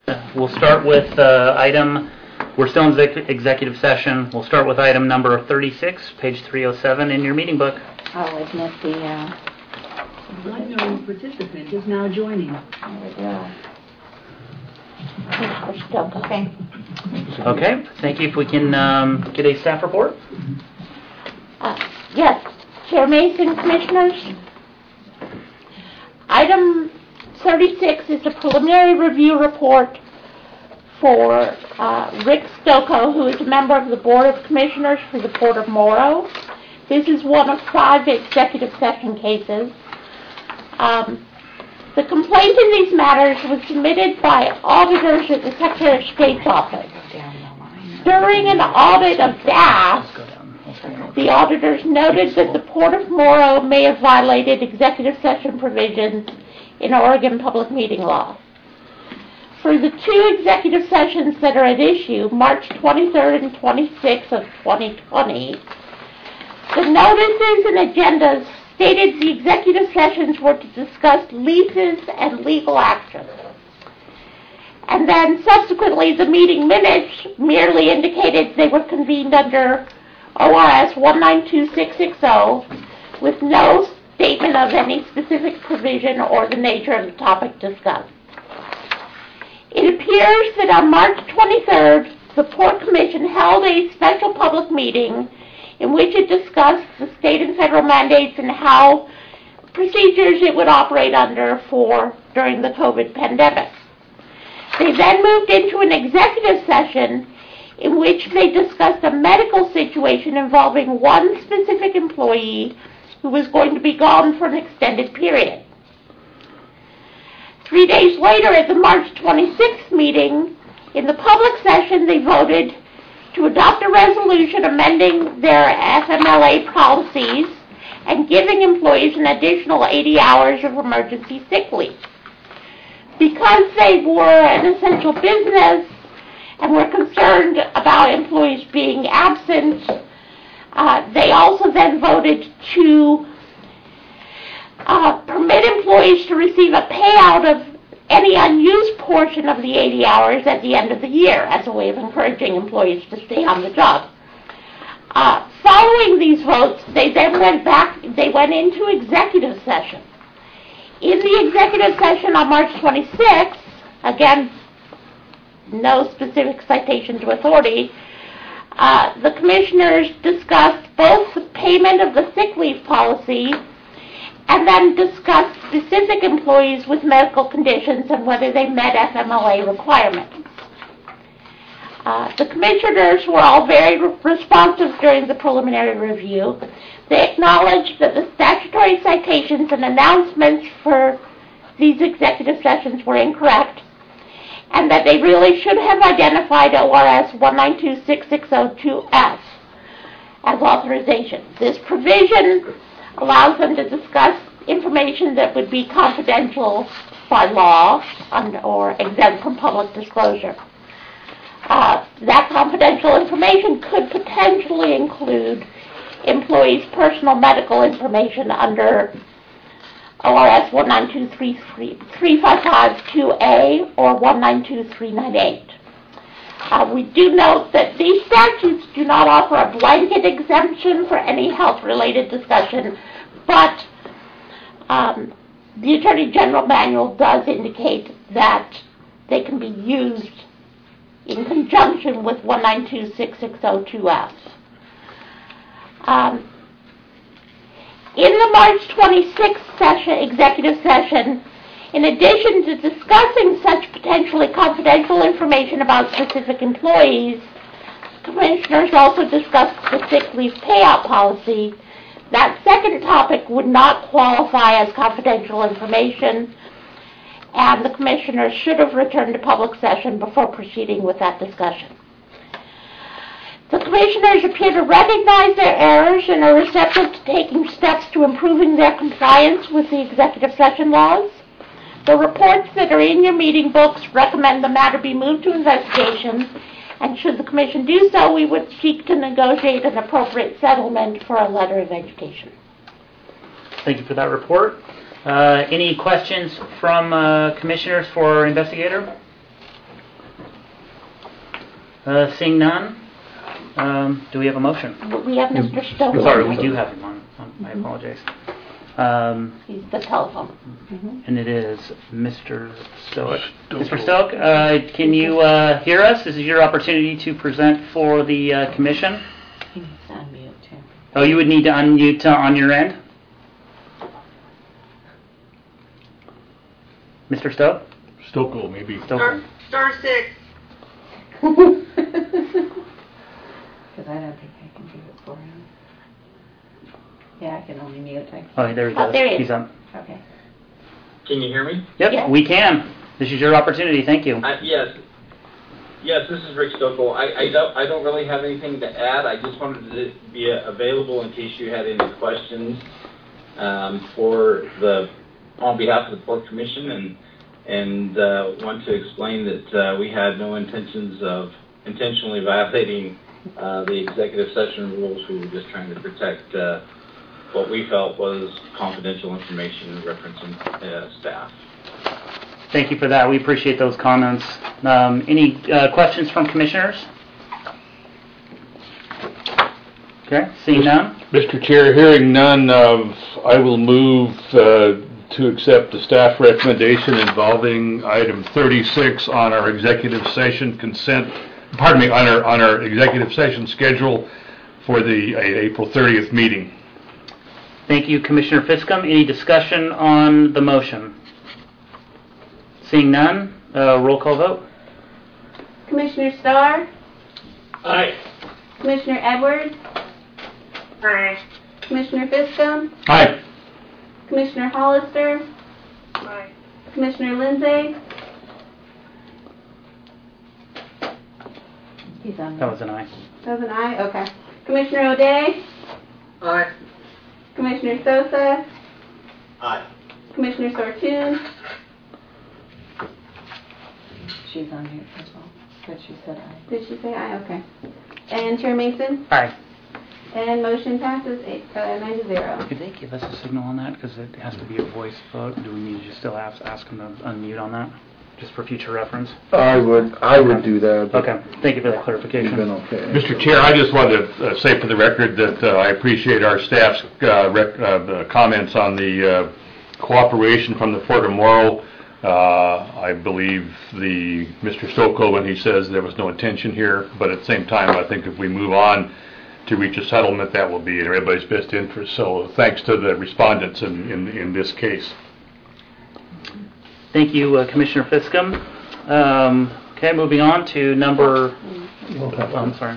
We'll start with we're still in executive session. We'll start with item number 36, page 307 in your meeting book. Oh, isn't it the... Unknown participant is now joining. There we go. We're still okay. Okay, thank you. If we can get a staff report. Yes, Chair Mason, Commissioners. Item 36 is a preliminary review report for Rick Stocco, who is a member of the Board of Commissioners for the Port of Morrow. This is one of 5 executive session cases. The complaint in these matters was submitted by auditors at the Secretary of State's office. During an audit of DAS, the auditors noted that the Port of Morrow may have violated executive session provisions in Oregon public meeting law. For the 2 executive sessions that are at issue, March 23rd and 26th of 2020, the notices and agendas stated the executive sessions were to discuss leases and legal action. And then subsequently the meeting minutes merely indicated they were convened under ORS 192660 with no statement of any specific provision or the nature of the topic discussed. It appears that on March 23rd, the Port Commission held a special public meeting in which it discussed the state and federal mandates and how procedures it would operate under during the COVID pandemic. They then moved into an executive session in which they discussed a medical situation involving one specific employee who was going to be gone for an extended period. 3 days later, at the March 26th meeting, in the public session, they voted to adopt a resolution amending their FMLA policies and giving employees an additional 80 hours of emergency sick leave. Because they were an essential business and were concerned about employees being absent, they also then voted to permit employees to receive a payout of any unused portion of the 80 hours at the end of the year as a way of encouraging employees to stay on the job. Following these votes, they then went into executive session. In the executive session on March 26th, again, no specific citation to authority, the commissioners discussed both the payment of the sick leave policy and then discussed specific employees with medical conditions and whether they met FMLA requirements. The commissioners were all very responsive during the preliminary review. They acknowledged that the statutory citations and announcements for these executive sessions were incorrect and that they really should have identified ORS 192660-2F as authorization. This provision allows them to discuss information that would be confidential by law or exempt from public disclosure. That confidential information could potentially include employees' personal medical information under ORS 1923355-2A or 192398. We do note that these statutes do not offer a blanket exemption for any health-related discussion, but the Attorney General Manual does indicate that they can be used in conjunction with 1926602F. In the March 26th executive session, in addition to discussing such potentially confidential information about specific employees, commissioners also discussed the sick leave payout policy. That second topic would not qualify as confidential information, and the commissioners should have returned to public session before proceeding with that discussion. The commissioners appear to recognize their errors and are receptive to taking steps to improving their compliance with the executive session laws. The reports that are in your meeting books recommend the matter be moved to investigation, and should the Commission do so, we would seek to negotiate an appropriate settlement for a letter of education. Thank you for that report. Any questions from commissioners for our investigator? Seeing none, do we have a motion? We have Mr. Stoker. Sorry, we do have him on. I apologize. He's the telephone. And it is Mr. Stoic. Mr. Stoic, can you hear us? This is your opportunity to present for the commission. He needs to unmute too. Oh, you would need to unmute on your end? Mr. Stoic? Stokel, maybe. Stoic. Star 6. Because I don't think I can do it for him. Yeah, I can only mute. Oh, there he goes. There he is. He's on. Okay. Can you hear me? Yep, Yes. we can. This is your opportunity. Thank you. Yes. Yes, this is Rick Stokel. I don't really have anything to add. I just wanted to be available in case you had any questions on behalf of the Port Commission, and want to explain that we had no intentions of intentionally violating the executive session rules. We were just trying to protect what we felt was confidential information referencing staff. Thank you for that. We appreciate those comments. Any questions from commissioners? Okay, seeing none. Mr. Chair, hearing none, I will move to accept the staff recommendation involving item 36 on our executive session on our executive session schedule for the April 30th meeting. Thank you, Commissioner Fiscum. Any discussion on the motion? Seeing none, roll call vote. Commissioner Starr? Aye. Commissioner Edwards? Aye. Commissioner Fiscum? Aye. Commissioner Hollister? Aye. Commissioner Lindsay? He's on. That was an aye. That was an aye? Okay. Commissioner O'Day? Aye. Commissioner Sosa? Aye. Commissioner Sortune? She's on mute as well, but she said aye. Did she say aye? Okay. And Chair Mason? Aye. And motion passes 9-0. Could they give us a signal on that? Because it has to be a voice vote. Do we need to still ask them to unmute on that? Just for future reference? I would do that. but Okay. Thank you for that clarification. You've been okay. Mr. Chair, I just wanted to say for the record that I appreciate our staff's comments on the cooperation from the Port of Morrow. I believe Mr. Stokel when he says there was no intention here, but at the same time, I think if we move on to reach a settlement, that will be in everybody's best interest. So thanks to the respondents in this case. Thank you, Commissioner Fiscum. Okay, moving on to number... I'm sorry.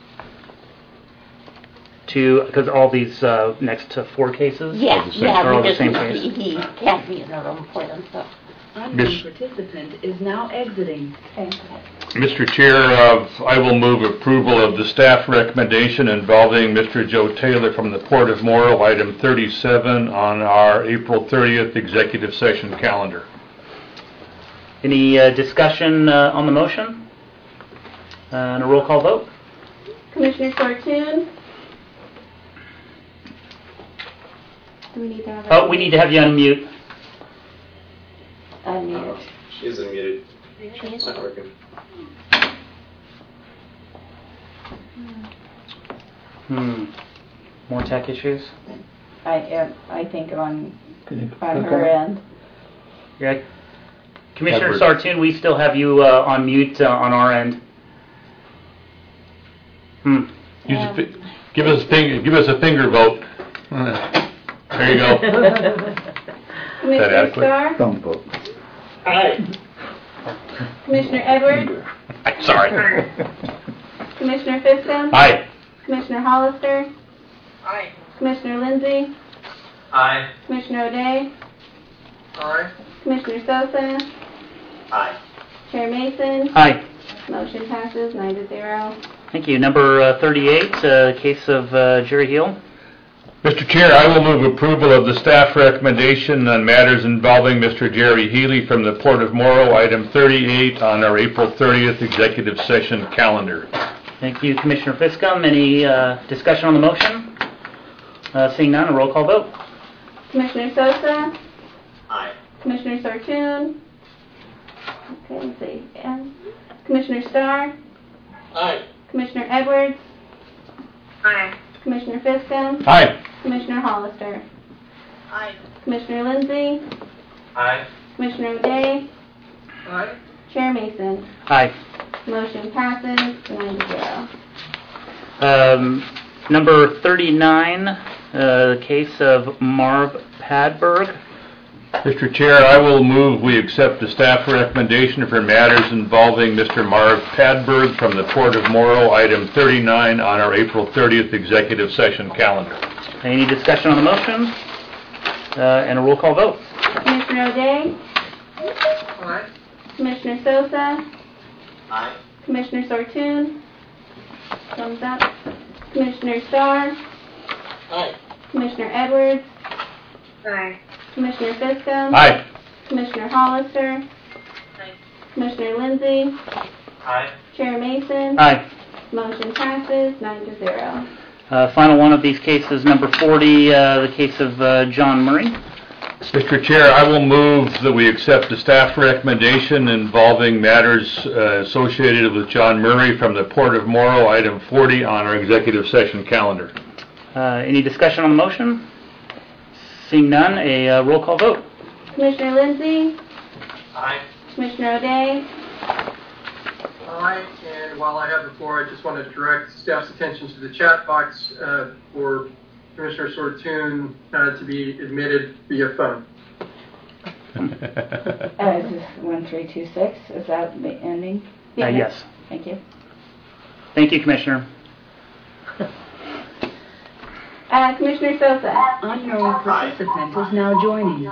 Because all these next to 4 cases? Yeah, Are all the we same just, case? he can't be in the room for them, so. Unknown participant is now exiting. Mr. Chair, I will move approval of the staff recommendation involving Mr. Joe Taylor from the Port of Morrow, item 37 on our April 30th executive session calendar. Any discussion on the motion? And a roll call vote? Commissioner Sortune? Do we need to have Oh, we need to have you unmute. Unmute. She's unmuted. It's not working. More tech issues? I think on her end. Yeah. Commissioner Sartoon, we still have you on mute on our end. Give us a finger vote. There you go. Commissioner Starr? Thumb vote. Aye. Commissioner Edwards? Sorry. Commissioner Fiscum? Aye. Commissioner Hollister? Aye. Commissioner Lindsay? Aye. Commissioner O'Day? Aye. Commissioner Sosa? Aye. Chair Mason? Hi. Motion passes 9-0. Thank you. Number 38, case of Jerry Hill. Mr. Chair, I will move approval of the staff recommendation on matters involving Mr. Jerry Healy from the Port of Morrow, item 38 on our April 30th executive session calendar. Thank you, Commissioner Fiscum. Any discussion on the motion? Seeing none, a roll call vote. Commissioner Sosa? Aye. Commissioner Sortune? Okay, let's see. And Commissioner Starr? Aye. Commissioner Edwards, Aye. Commissioner Fisco, Aye. Commissioner Hollister, Aye. Commissioner Lindsey, Aye. Commissioner O'Day, Aye. Chair Mason. Aye. Motion passes 9-0. Number 39, the case of Marv Padberg. Mr. Chair, I will move we accept the staff recommendation for matters involving Mr. Marv Padberg from the Port of Morrow, item 39 on our April 30th executive session calendar. Any discussion on the motion? And a roll call vote. Commissioner O'Day, Aye. Commissioner Sosa, Aye. Commissioner Sortune, thumbs up, Commissioner Starr, Aye. Commissioner Edwards, Aye. Commissioner Fisco, Aye. Commissioner Hollister, Aye. Commissioner Lindsey, Aye. Chair Mason. Aye. Motion passes 9-0. Final one of these cases, number 40, the case of John Murray. Mr. Chair, I will move that we accept the staff recommendation involving matters associated with John Murray from the Port of Morrow, item 40 on our executive session calendar. Any discussion on the motion? Seeing none, a roll call vote. Commissioner Lindsey, Aye. Commissioner O'Day, Aye, and while I have the floor, I just want to direct staff's attention to the chat box for Commissioner Sortune to be admitted via phone. Is this 1326? Is that the ending? Yes. Thank you. Thank you, Commissioner. Commissioner Sosa, Unknown participant is now joining.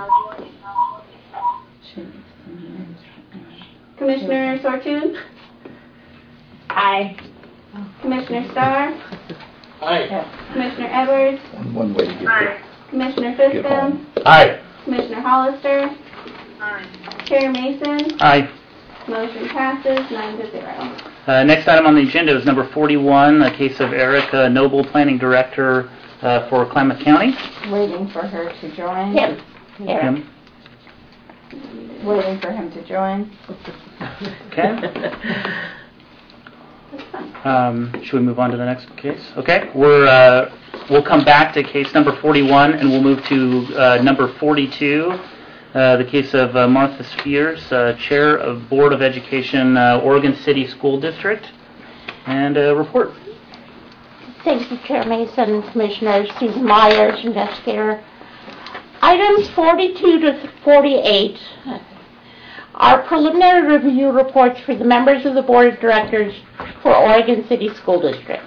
Commissioner Sortune, Aye. Commissioner Starr, Aye. Commissioner Edwards, One way to get there. Commissioner Get Fisco, home. Aye. Commissioner Hollister, Aye. Chair Mason. Aye. Motion passes 9-0. Next item on the agenda is number 41, a case of Eric Noble, Planning Director for Klamath County. Waiting for her to join. Kim. Eric. Kim. Waiting for him to join. Okay. Should we move on to the next case? Okay. We'll come back to case number 41, and we'll move to number 42, the case of Martha Spears, Chair of Board of Education, Oregon City School District, and a report. Thank you, Chair Mason, Commissioners, Susan Myers, investigator. Items 42 to 48 are preliminary review reports for the members of the Board of Directors for Oregon City School District.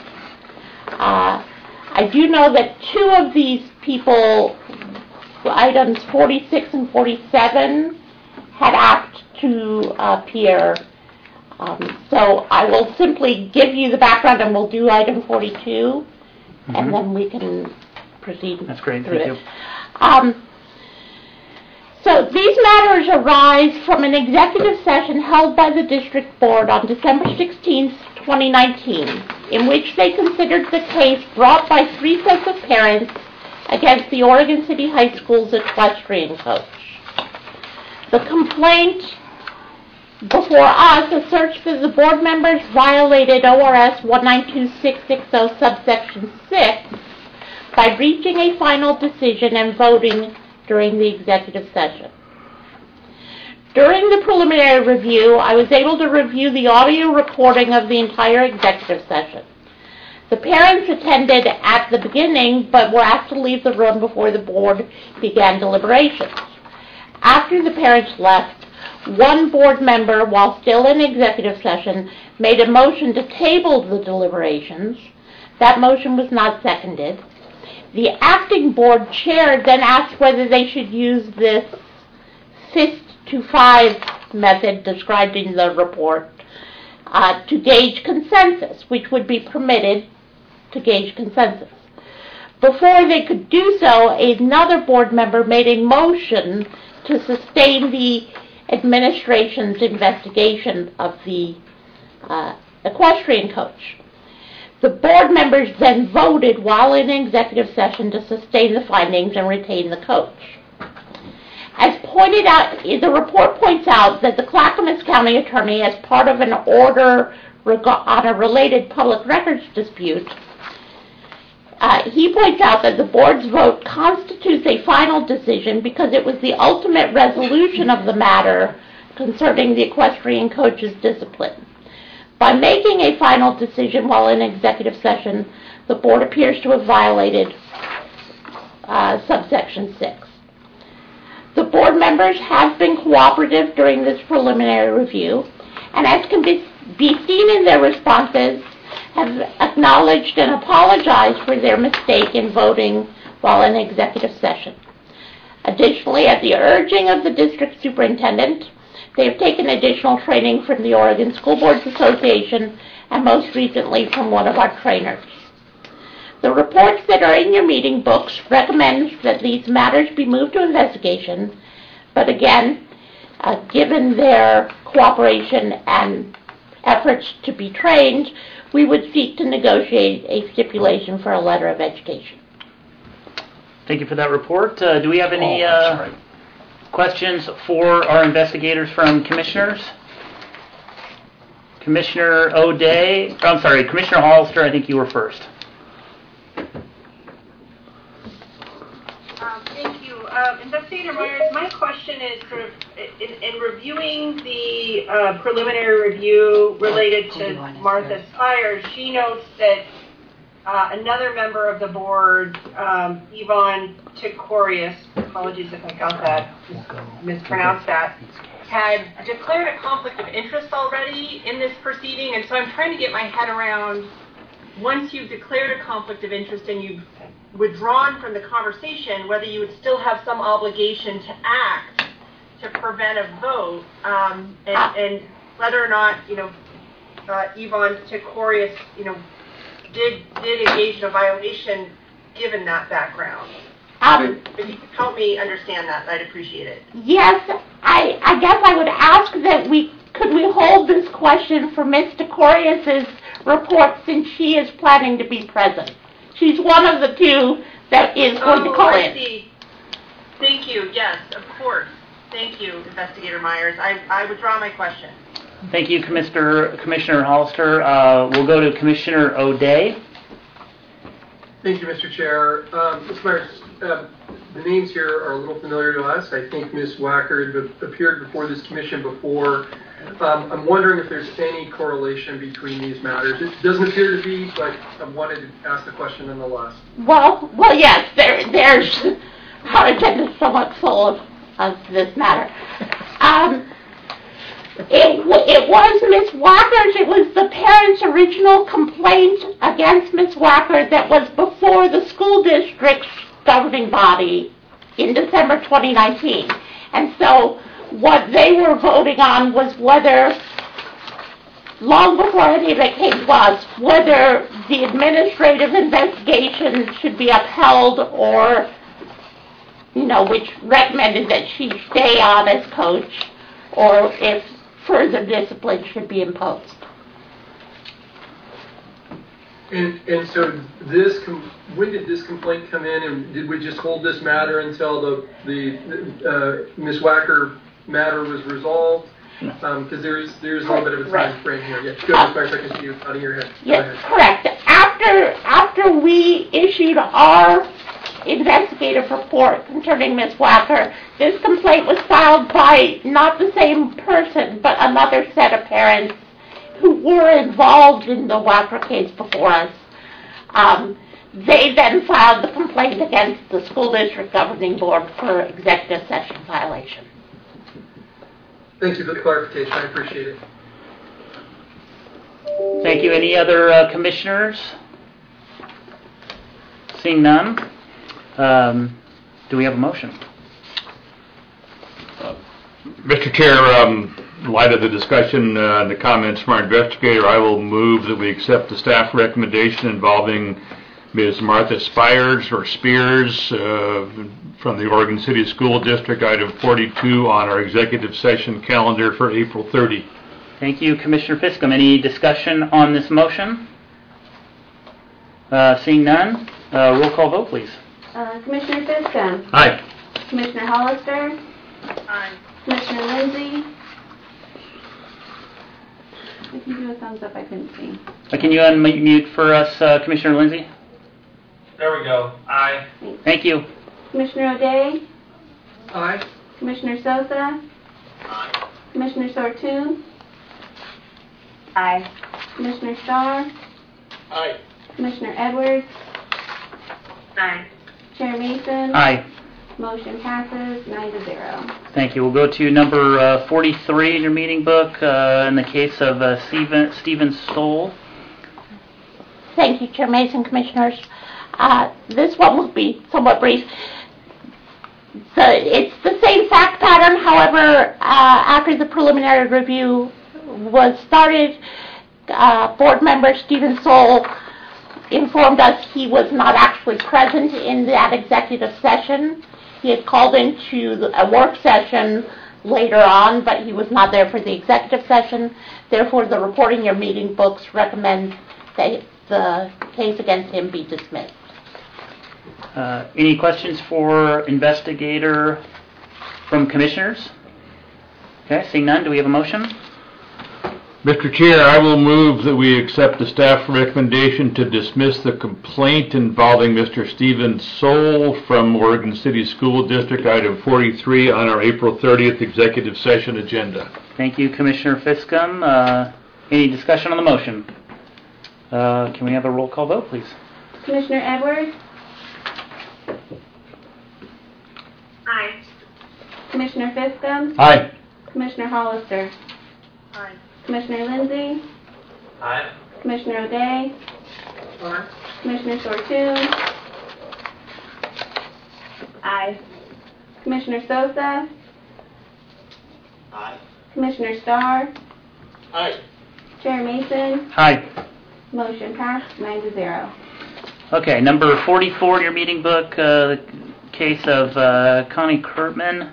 I do know that two of these people, items 46 and 47, had asked to appear. So I will simply give you the background, and we'll do item 42, and then we can proceed. That's great. Through Thank it. you. So these matters arise from an executive session held by the district board on December 16, 2019, in which they considered the case brought by 3 sets of parents against the Oregon City High School's equestrian coach. The complaint before us asserts that the board members violated ORS 192660 subsection 6 by reaching a final decision and voting during the executive session. During the preliminary review, I was able to review the audio recording of the entire executive session. The parents attended at the beginning, but were asked to leave the room before the board began deliberations. After the parents left, one board member, while still in executive session, made a motion to table the deliberations. That motion was not seconded. The acting board chair then asked whether they should use this fist to 5 method described in the report to gauge consensus, which would be permitted to gauge consensus. Before they could do so, another board member made a motion to sustain the administration's investigation of the equestrian coach. The board members then voted while in executive session to sustain the findings and retain the coach. As pointed out, the report points out that the Clackamas County Attorney, as part of an order on a related public records dispute, he points out that the board's vote constitutes a final decision because it was the ultimate resolution of the matter concerning the equestrian coach's discipline. By making a final decision while in executive session, the board appears to have violated subsection 6. The board members have been cooperative during this preliminary review, and as can be seen in their responses, have acknowledged and apologized for their mistake in voting while in executive session. Additionally, at the urging of the district superintendent, they have taken additional training from the Oregon School Boards Association and most recently from one of our trainers. The reports that are in your meeting books recommend that these matters be moved to investigation, but again, given their cooperation and efforts to be trained, we would seek to negotiate a stipulation for a letter of education. Thank you for that report. Do we have any questions for our investigators from commissioners? Commissioner O'Day, Commissioner Hollister, I think you were first. Thank you. Investigator Myers, my question is sort of in reviewing the preliminary review related to Martha Spires, she notes that another member of the board, Yvonne Tikorius, apologies if I got that, mispronounced that, had declared a conflict of interest already in this proceeding, and so I'm trying to get my head around, once you've declared a conflict of interest and you've withdrawn from the conversation, whether you would still have some obligation to act to prevent a vote, and whether or not, Yvonne Tikorius, did engage in a violation given that background. If you could help me understand that, I'd appreciate it. Yes, I guess I would ask that could we hold this question for Ms. Tikorius's report since she is planning to be present. She's one of the two that is going to call in. See. Thank you. Yes, of course. Thank you, Investigator Myers. I withdraw my question. Thank you, Commissioner Hollister. We'll go to Commissioner O'Day. Thank you, Mr. Chair. Ms. Myers, the names here are a little familiar to us. I think Ms. Wacker appeared before this commission before. I'm wondering if there's any correlation between these matters. It doesn't appear to be, but I wanted to ask the question nonetheless. Well, yes, there's our agenda is somewhat full of this matter. It was Ms. Wacker's, it was the parents' original complaint against Ms. Wacker that was before the school district's governing body in December 2019. And so what they were voting on was whether, long before any of that came to us, whether the administrative investigation should be upheld or, which recommended that she stay on as coach, or if further discipline should be imposed. And so when did this complaint come in, and did we just hold this matter until the Ms. Wacker matter was resolved? Because there's a little bit of a time frame here. Yeah, go as far as I can see you nodding your head. Yes, correct. After we issued our investigative report concerning Ms. Wacker, this complaint was filed by not the same person, but another set of parents who were involved in the Wacker case before us. They then filed the complaint against the school district governing board for executive session violation. Thank you for the clarification. I appreciate it. Thank you. Any other commissioners? Seeing none, do we have a motion? Mr. Chair, in light of the discussion and the comments from our investigator, I will move that we accept the staff recommendation involving Ms. Martha Spears from the Oregon City School District, item 42 on our executive session calendar for April 30. Thank you, Commissioner Fiscum. Any discussion on this motion? Seeing none, roll call vote, please. Commissioner Fiscum. Aye. Commissioner Hollister. Aye. Commissioner Lindsay? If you do a thumbs up, I couldn't see. Can you unmute for us, Commissioner Lindsay? There we go. Aye. Thank you. Commissioner O'Day? Aye. Commissioner Sosa? Aye. Commissioner Sortune? Aye. Commissioner Starr? Aye. Commissioner Edwards? Aye. Chair Mason? Aye. Motion passes 9-0. Thank you. We'll go to number 43 in your meeting book, in the case of Stephen Stoll. Thank you, Chair Mason, Commissioners. This one will be somewhat brief. So it's the same fact pattern, however, after the preliminary review was started, board member Stephen Stoll informed us he was not actually present in that executive session. He had called into a work session later on, but he was not there for the executive session. Therefore, the report in your meeting books recommends that the case against him be dismissed. Any questions for investigator from commissioners? Okay, seeing none, do we have a motion? Mr. Chair, I will move that we accept the staff recommendation to dismiss the complaint involving Mr. Stephen Stoll from Oregon City School District, item 43, on our April 30th executive session agenda. Thank you, Commissioner Fiscum. Any discussion on the motion? Can we have a roll call vote, please? Commissioner Edwards? Aye. Commissioner Fiscum? Aye. Commissioner Hollister? Aye. Commissioner Lindsay? Aye. Commissioner O'Day? Aye. Commissioner Sortune? Aye. Commissioner Sosa? Aye. Commissioner Starr? Aye. Chair Mason? Aye. Motion passed 9-0. Okay, number 44 in your meeting book, the case of Connie Kurtman.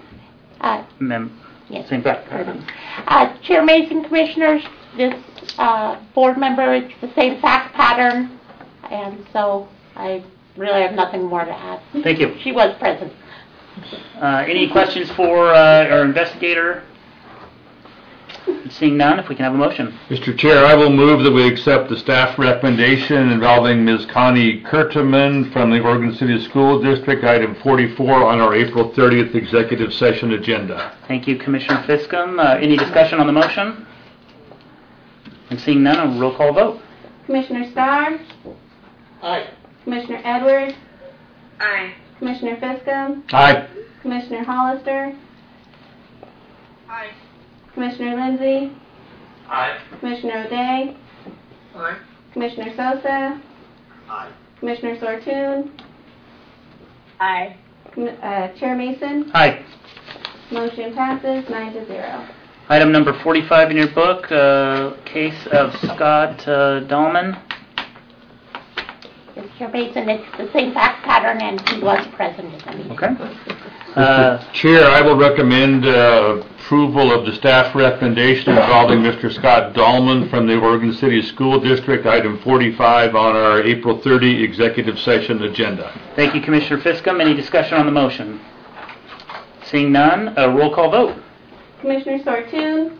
Yes. Same fact. Chair Mason, Commissioners, this board member, it's the same fact pattern, and so I really have nothing more to add. Thank you. She was present. Any questions for our investigator? Seeing none, if we can have a motion. Mr. Chair, I will move that we accept the staff recommendation involving Ms. Connie Kurtman from the Oregon City School District, item 44, on our April 30th executive session agenda. Thank you, Commissioner Fiscum. Any discussion on the motion? And seeing none, a roll call vote. Commissioner Starr? Aye. Commissioner Edwards? Aye. Commissioner Fiscum? Aye. Commissioner Hollister? Aye. Commissioner Lindsay? Aye. Commissioner O'Day? Aye. Commissioner Sosa? Aye. Commissioner Sortune? Aye. Chair Mason? Aye. Motion passes 9-0. Item number 45 in your book, case of Scott Dahlman. Yes, Chair Mason, it's the same fact pattern, and he was present at the meeting. Okay. Mr. Chair, I will recommend approval of the staff recommendation involving Mr. Scott Dahlman from the Oregon City School District, item 45, on our April 30 executive session agenda. Thank you, Commissioner Fiscum. Any discussion on the motion? Seeing none, a roll call vote. Commissioner Sortune?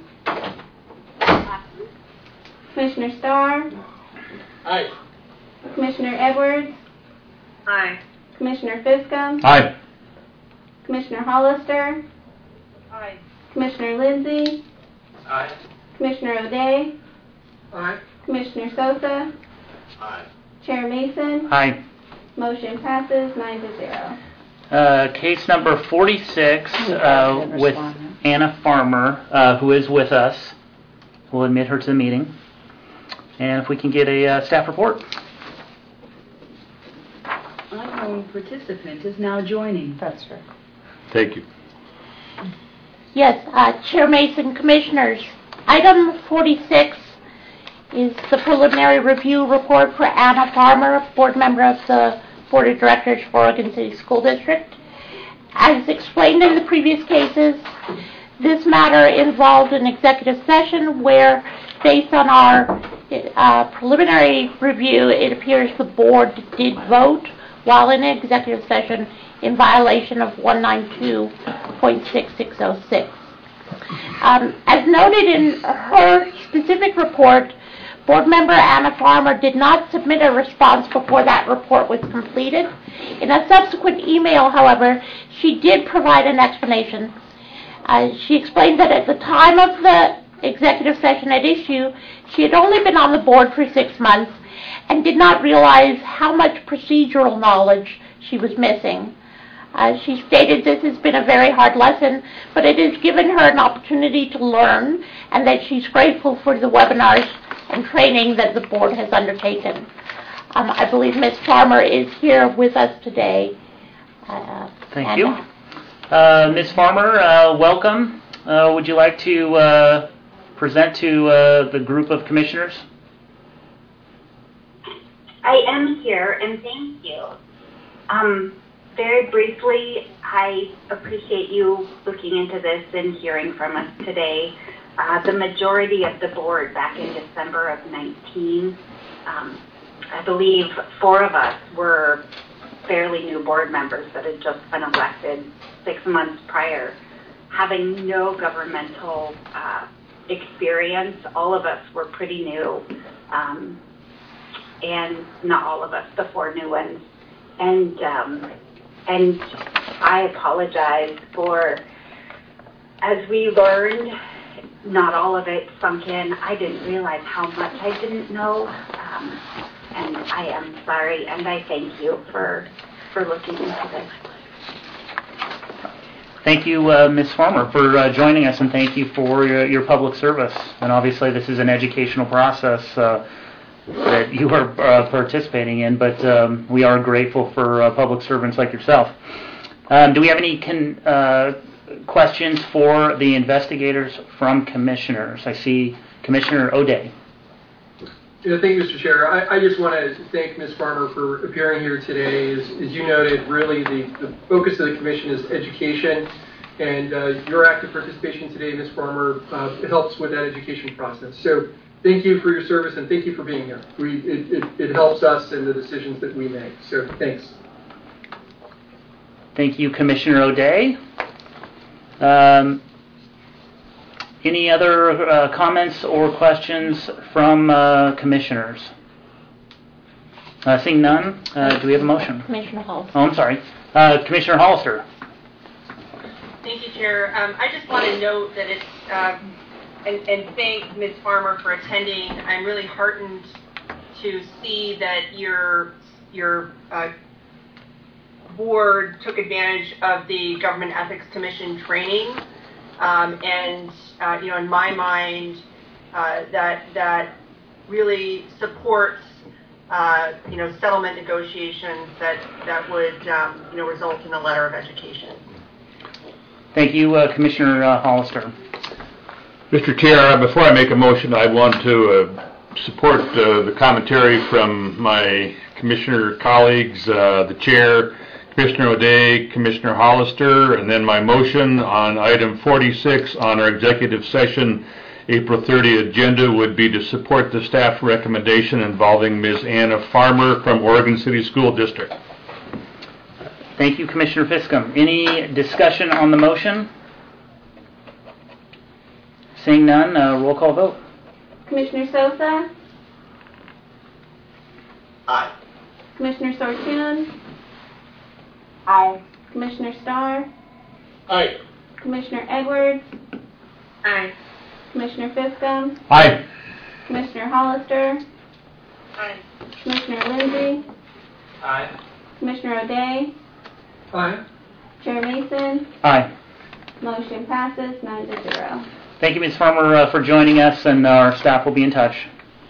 Commissioner Starr? Aye. Commissioner Edwards? Aye. Commissioner Fiscum? Aye. Commissioner Hollister? Aye. Commissioner Lindsay? Aye. Commissioner O'Day? Aye. Commissioner Sosa? Aye. Chair Mason? Aye. Motion passes 9-0. Case number 46 with Anna Farmer, who is with us. We'll admit her to the meeting. And if we can get a staff report. Unknown participant is now joining. That's right. Thank you. Yes, Chair Mason, Commissioners, item 46 is the preliminary review report for Anna Farmer, board member of the Board of Directors for Oregon City School District. As explained in the previous cases, this matter involved an executive session where, based on our preliminary review, it appears the board did vote while in executive session in violation of 192.6606. As noted in her specific report, Board Member Anna Farmer did not submit a response before that report was completed. In a subsequent email, however, she did provide an explanation. She explained that at the time of the executive session at issue, she had only been on the board for 6 months and did not realize how much procedural knowledge she was missing. She stated this has been a very hard lesson, but it has given her an opportunity to learn, and that she's grateful for the webinars and training that the board has undertaken. I believe Ms. Farmer is here with us today. Thank you. Ms. Farmer, welcome. Would you like to present to the group of commissioners? I am here, and thank you. Very briefly, I appreciate you looking into this and hearing from us today. The majority of the board back in December of 19, I believe 4 of us were fairly new board members that had just been elected 6 months prior, having no governmental experience. All of us were pretty new, and not all of us, the 4 new ones. And I apologize for, as we learned, not all of it sunk in. I didn't realize how much I didn't know, and I am sorry, and I thank you for looking into this. Thank you, Ms. Farmer, for joining us, and thank you for your public service. And obviously, this is an educational process that you are participating in, but we are grateful for public servants like yourself. Do we have any questions for the investigators from commissioners? I see Commissioner O'Day. Yeah, thank you, Mr. Chair. I just want to thank Ms. Farmer for appearing here today. As you noted, really the focus of the commission is education, and your active participation today, Ms. Farmer, helps with that education process. So thank you for your service, and thank you for being here. It helps us in the decisions that we make. So thanks. Thank you, Commissioner O'Day. Any other comments or questions from commissioners? Seeing none, do we have a motion? Commissioner Hollister. Oh, I'm sorry. Commissioner Hollister. Thank you, Chair. I just want to note that it's, and thank Ms. Farmer for attending. I'm really heartened to see that your board took advantage of the Government Ethics Commission training. In my mind, that really supports, settlement negotiations that would, result in a letter of education. Thank you, Commissioner Hollister. Mr. Chair, before I make a motion, I want to support the commentary from my commissioner colleagues, the chair, Commissioner O'Day, Commissioner Hollister, and then my motion on item 46 on our executive session April 30 agenda would be to support the staff recommendation involving Ms. Anna Farmer from Oregon City School District. Thank you, Commissioner Fiscum. Any discussion on the motion? Seeing none, roll call vote. Commissioner Sosa? Aye. Commissioner Sortune? Aye. Commissioner Starr? Aye. Commissioner Edwards? Aye. Commissioner Fiscum? Aye. Commissioner Hollister? Aye. Commissioner Lindsay? Aye. Commissioner O'Day? Aye. Chair Mason? Aye. Motion passes 9-0. Thank you, Ms. Farmer, for joining us, and our staff will be in touch.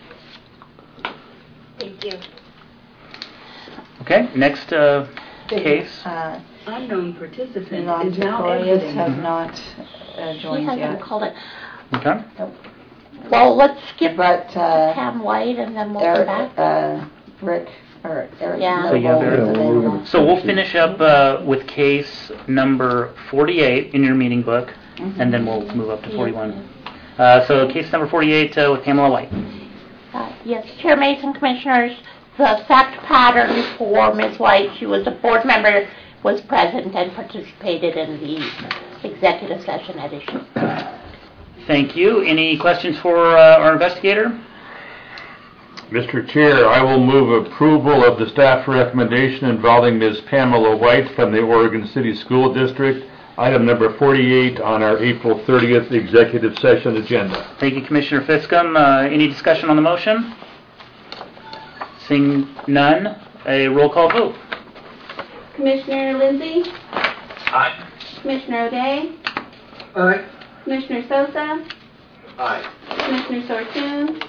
Thank you. Okay, next case. Unknown participant Yvonne is now Victorious exiting. have not She joined hasn't yet. called it. Okay. Well, let's skip But Pam White, and then we'll come back. Eric Yeah. So, yeah, Noble is available. So we'll finish up with case number 48 in your meeting book, and then we'll move up to 41. So case number 48 with Pamela White. Yes, Chair Mason, Commissioners, the fact pattern for Ms. White, she was a board member was present and participated in the executive session at issue. Thank you. Any questions for our investigator? Mr. Chair, I will move approval of the staff recommendation involving Ms. Pamela White from the Oregon City School District, item number 48 on our April 30th executive session agenda. Thank you, Commissioner Fiscum. Any discussion on the motion? Seeing none, a roll call vote. Commissioner Lindsey? Aye. Commissioner O'Day? Aye. Commissioner Sosa? Aye. Commissioner Sortune?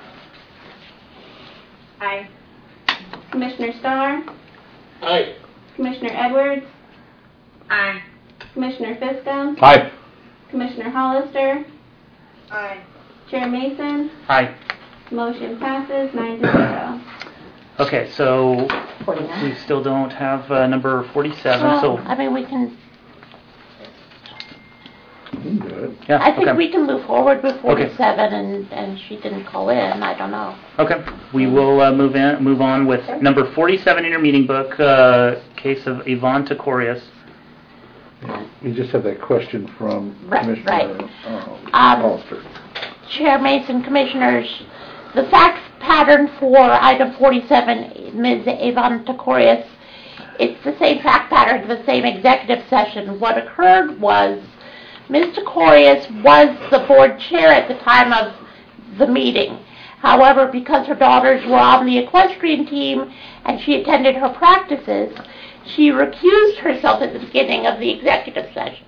Aye. Commissioner Starr? Aye. Commissioner Edwards? Aye. Commissioner Fiscum? Aye. Commissioner Hollister? Aye. Chair Mason? Aye. Motion passes 9-0. Okay, so 49. we still don't have number 47. Well, So I mean, we can. yeah, I think okay. we can move forward with Okay. 47, and she didn't call in. I don't know. Okay, we will move on with number 47 in your meeting book, case of Yvonne Tacorius. You just have that question from Right, Commissioner right. Hollister. Chair Mason, Commissioners, the fact pattern for item 47, Ms. Yvonne Tacorius, it's the same fact pattern, the same executive session. What occurred was Ms. Tacorius was the board chair at the time of the meeting. However, because her daughters were on the equestrian team and she attended her practices, she recused herself at the beginning of the executive session.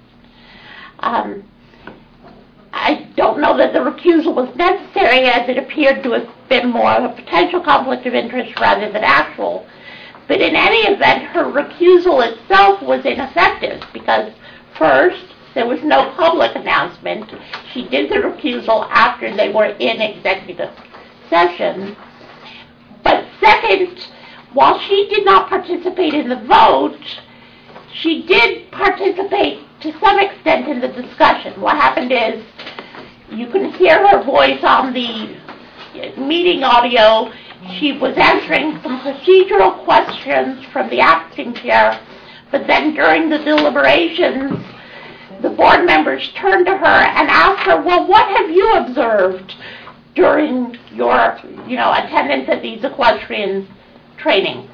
I don't know that the recusal was necessary, as it appeared to have been more of a potential conflict of interest rather than actual. But in any event, her recusal itself was ineffective because, first, there was no public announcement. She did the recusal after they were in executive session. But second, while she did not participate in the vote, she did participate to some extent in the discussion. What happened is you can hear her voice on the meeting audio. She was answering some procedural questions from the acting chair, but then during the deliberations, the board members turned to her and asked her, well, what have you observed during your, attendance at these equestrian training?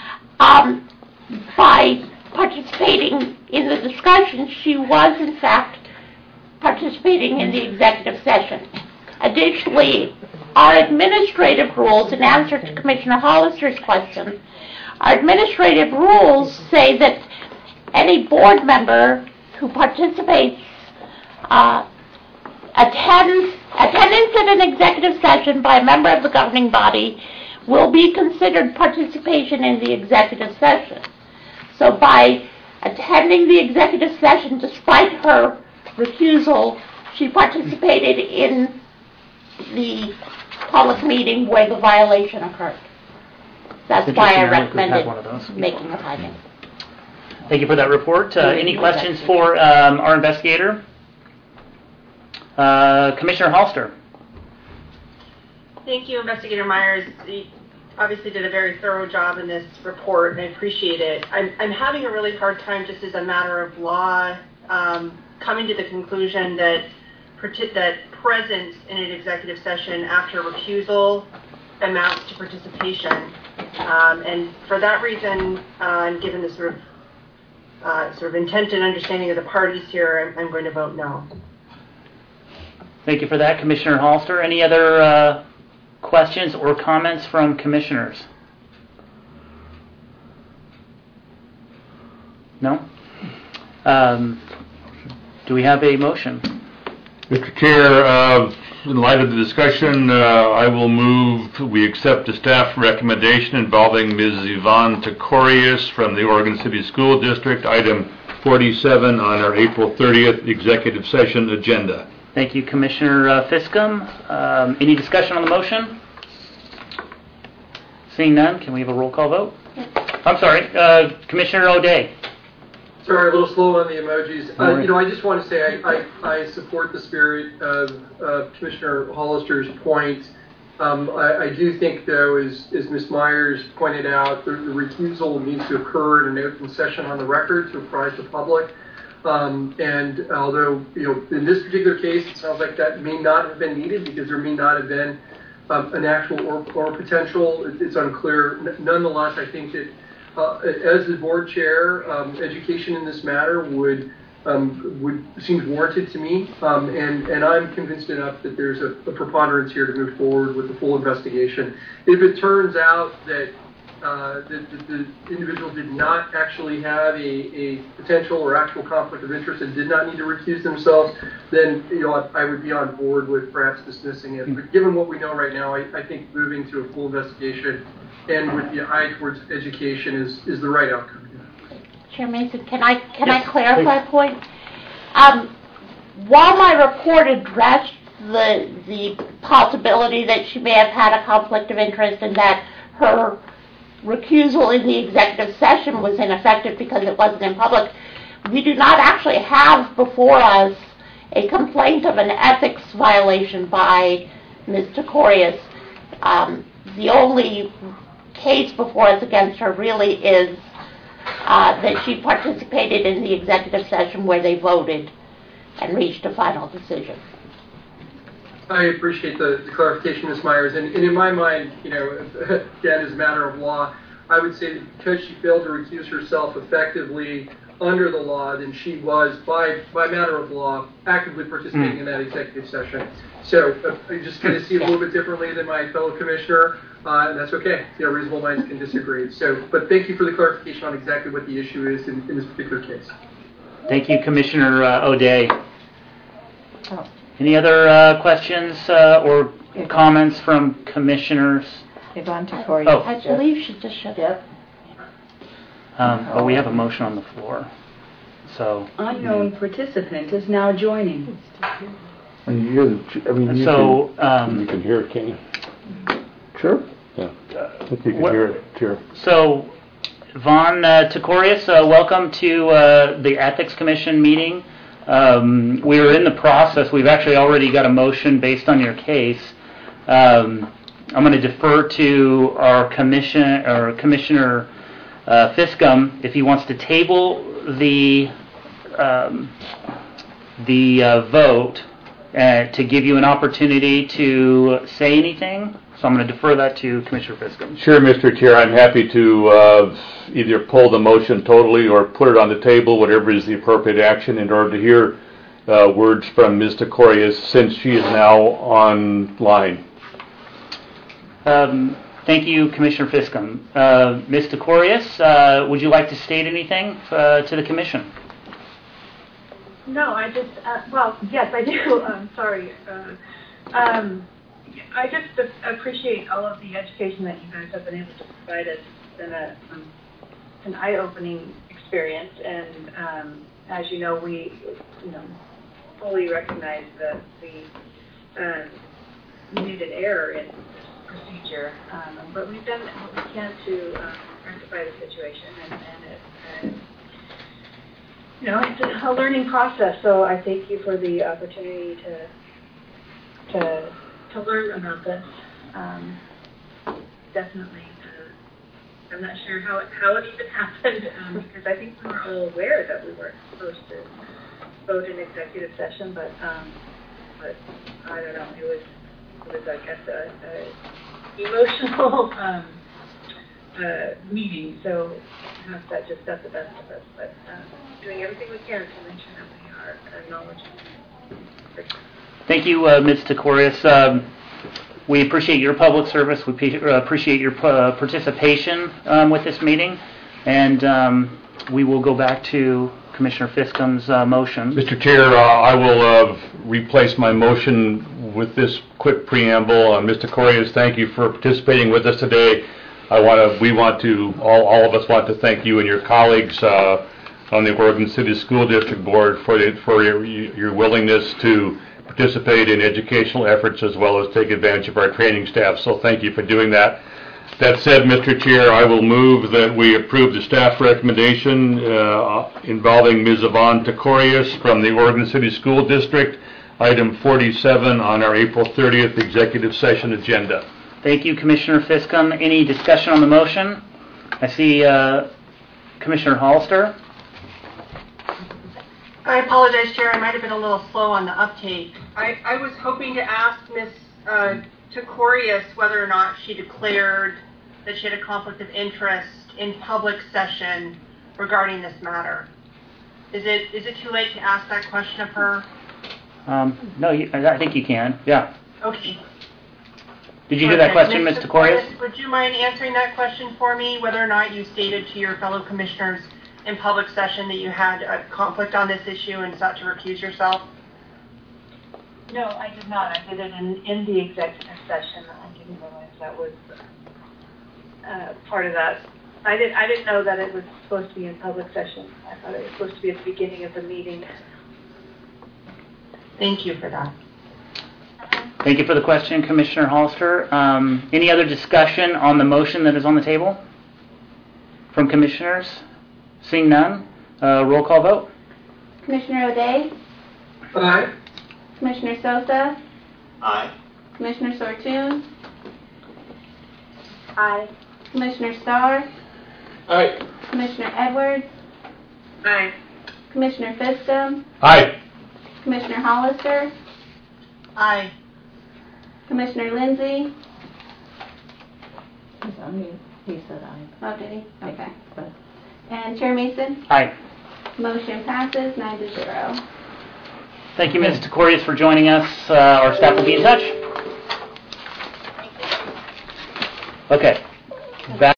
By participating in the discussion, she was, in fact, participating in the executive session. Additionally, our administrative rules, in answer to Commissioner Hollister's question, our administrative rules say that any board member who participates, attendance in an executive session by a member of the governing body will be considered participation in the executive session. So by attending the executive session, despite her recusal, she participated in the public meeting where the violation occurred. That's why I recommended making a finding. Thank you for that report. Any questions for our investigator? Commissioner Hollister. Thank you, Investigator Myers. You obviously did a very thorough job in this report, and I appreciate it. I'm having a really hard time, just as a matter of law, coming to the conclusion that presence in an executive session after recusal amounts to participation. And for that reason, and given the sort of intent and understanding of the parties here, I'm going to vote no. Thank you for that, Commissioner Hollister. Any other questions or comments from commissioners? No? Do we have a motion? Mr. Chair, in light of the discussion, I will move we accept the staff recommendation involving Ms. Yvonne Tacorius from the Oregon City School District, item 47 on our April 30th executive session agenda. Thank you, Commissioner Fiscum. Any discussion on the motion? Seeing none, can we have a roll call vote? I'm sorry, Commissioner O'Day. Sorry, a little slow on the emojis. I just want to say I support the spirit of Commissioner Hollister's point I do think, though, as Ms. Myers pointed out, the recusal needs to occur in an open session on the record to apprise the public. And although, in this particular case, it sounds like that may not have been needed because there may not have been an actual or potential. It's unclear. Nonetheless, I think that as the board chair, education in this matter would seems warranted to me, and I'm convinced enough that there's a preponderance here to move forward with the full investigation. If it turns out that the individual did not actually have a potential or actual conflict of interest and did not need to recuse themselves, then I would be on board with perhaps dismissing it. But given what we know right now, I think moving to a full investigation and with the eye towards education is the right outcome. Chair Mason, can I clarify a point? While my report addressed the possibility that she may have had a conflict of interest and that her recusal in the executive session was ineffective because it wasn't in public, we do not actually have before us a complaint of an ethics violation by Ms. Tacorius. The only case before us against her really is that she participated in the executive session where they voted and reached a final decision. I appreciate the clarification, Ms. Myers. And in my mind, again, as a matter of law, I would say that because she failed to recuse herself effectively under the law, then she was, by matter of law, actively participating in that executive session. So I just kind of see it a little bit differently than my fellow commissioner, and that's okay. Reasonable minds can disagree. But thank you for the clarification on exactly what the issue is in this particular case. Thank you, Commissioner O'Day. Any other questions or comments from commissioners? Yvonne Tacorius. I believe she just shut up. But we have a motion on the floor. So unknown participant is now joining. You can hear it, can you? Sure. Yeah. I think you can hear it, Chair. So, Yvonne Tacorius, welcome to the Ethics Commission meeting. We are in the process. We've actually already got a motion based on your case. I'm going to defer to our Commissioner Fiscum if he wants to table the vote to give you an opportunity to say anything. So I'm going to defer that to Commissioner Fiscum. Sure, Mr. Chair. I'm happy to either pull the motion totally or put it on the table, whatever is the appropriate action, in order to hear words from Ms. Tacorius since she is now online. Thank you, Commissioner Fiscum. Ms. Tacorius, would you like to state anything to the Commission? No, I just, yes, I do. Sorry. I just appreciate all of the education that you guys have been able to provide us. It's been an eye-opening experience, and as you know, we fully recognize the needed error in this procedure, but we've done what we can to rectify the situation, and it's a learning process. So I thank you for the opportunity to learn about this. Definitely, I'm not sure how it even happened because I think we were all aware that we weren't supposed to vote in executive session, but I don't know. It was I guess a emotional meeting. So perhaps that just got the best of us. But doing everything we can to make sure that we are acknowledging. Thank you, Ms. Tacorius. We appreciate your public service. We appreciate your participation with this meeting. And we will go back to Commissioner Fiscum's motion. Mr. Chair, I will replace my motion with this quick preamble. Ms. Tacorius, thank you for participating with us today. All of us want to thank you and your colleagues on the Oregon City School District Board for your willingness to participate in educational efforts as well as take advantage of our training staff. So thank you for doing that. That said, Mr. Chair, I will move that we approve the staff recommendation involving Ms. Yvonne Tacorius from the Oregon City School District item 47 on our April 30th executive session agenda. Thank you, Commissioner Fiscum. Any discussion on the motion? I see Commissioner Hollister. I apologize, Chair. I might have been a little slow on the uptake. I was hoping to ask Ms. Tokorius whether or not she declared that she had a conflict of interest in public session regarding this matter. Is it too late to ask that question of her? No, I think you can. Yeah. Okay. Did you hear that question, Ms. Tokorius? Would you mind answering that question for me, whether or not you stated to your fellow commissioners in public session that you had a conflict on this issue and sought to recuse yourself? No, I did not. I did it in the executive session. I didn't realize that was part of that. I didn't know that it was supposed to be in public session. I thought it was supposed to be at the beginning of the meeting. Thank you for that. Thank you for the question, Commissioner Hollister. Any other discussion on the motion that is on the table from commissioners? Seeing none, roll call vote. Commissioner O'Day? Aye. Commissioner Sosa? Aye. Commissioner Sortune? Aye. Commissioner Starr? Aye. Commissioner Edwards? Aye. Commissioner Fiscum? Aye. Commissioner Hollister? Aye. Commissioner Lindsay? He's on mute. He said aye. Oh, did he? Okay. But And Chair Mason? Aye. Motion passes 9-0. Thank you, Ms. Tokorius, for joining us. Our staff will be in touch. Okay. Back